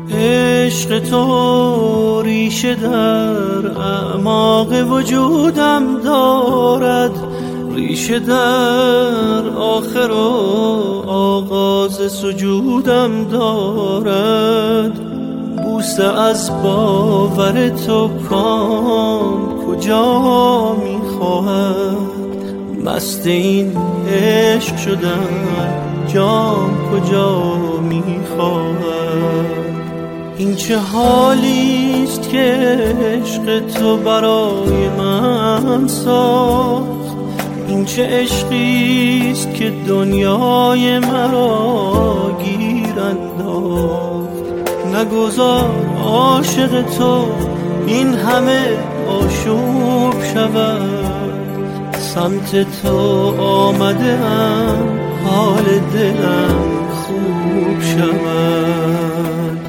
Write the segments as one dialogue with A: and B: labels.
A: عشق تو ریشه در اعماق وجودم دارد، ریشه در آخر و آغاز سجودم دارد. بوسه از باور تو کام کجا میخواهد، مست این عشق شدن جام کجا میخواهد. این چه حالیست که عشق تو برای من ساخت، این چه عشقیست که دنیای مرا گیر انداخت. نگذار عاشق تو این همه آشوب شود، سمت تو آمده ام حال دلم خوب شود.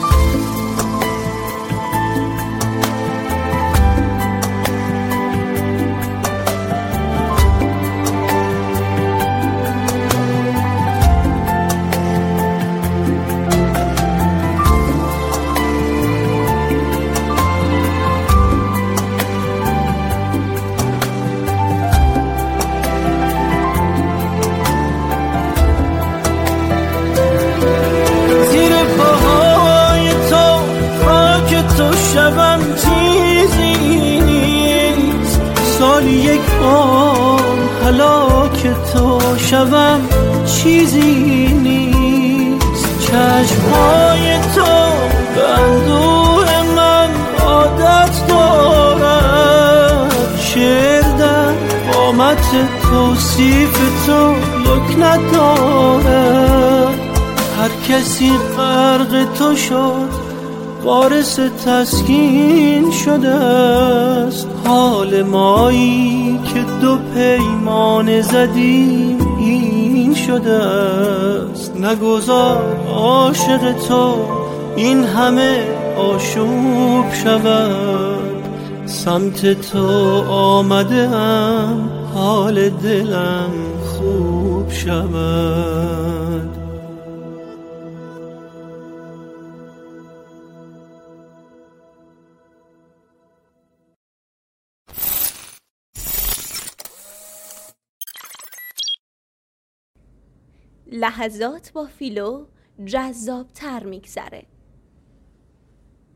A: شبم چیزی نیست، سال یک بار هلاک تو شبم چیزی نیست. چشمهای تو به اندوه من عادت دارد، شعر در قامت توصیف تو لک ندارد. هر کسی غرق تو شد وارث تسکین شده است، حال مایی که دو پیمان زدیم این شده است. نگذار عاشق تو این همه آشوب شود، سمت تو آمده ام حال دلم خوب شود.
B: لحظات با فیلو جذاب‌تر میگذره.